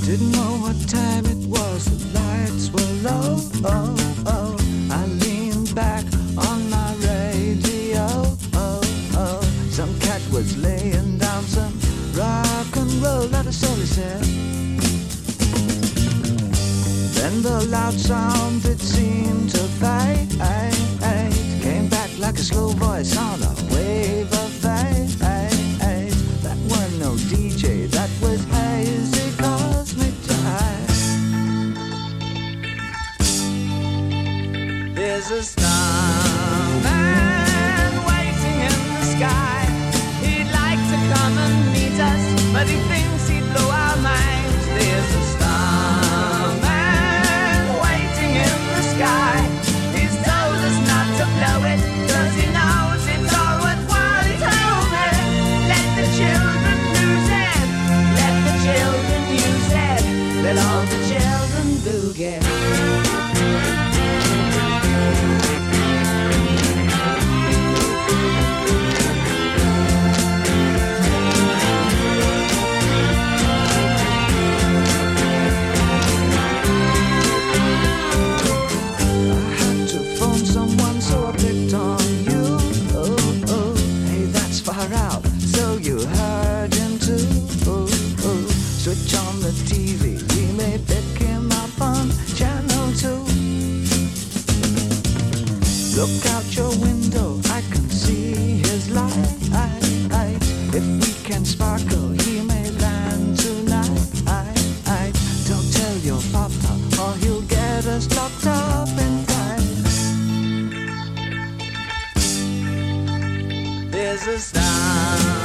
Didn't know what time it was, the lights were low. I leaned back on my radio. Some cat was laying down some rock and roll, that is all he said. Then the loud sound, it seemed to fade. Came back like a slow voice on a wave of fate. That weren't no DJ, that was hazy cosmic jive. There's a starman waiting in the sky. He'd like to come and meet us, but he thinks he'd blow our minds. There's a starman waiting in the sky. He's told us not to blow it, 'cause he knows it's all worthwhile. He told me, let the children lose it, let the children use it, let all the children boogie. Switch on the TV, we may pick him up on channel 2. Look out your window, I can see his light. If we can sparkle, he may land tonight. Don't tell your papa, or he'll get us locked up in time. There's a star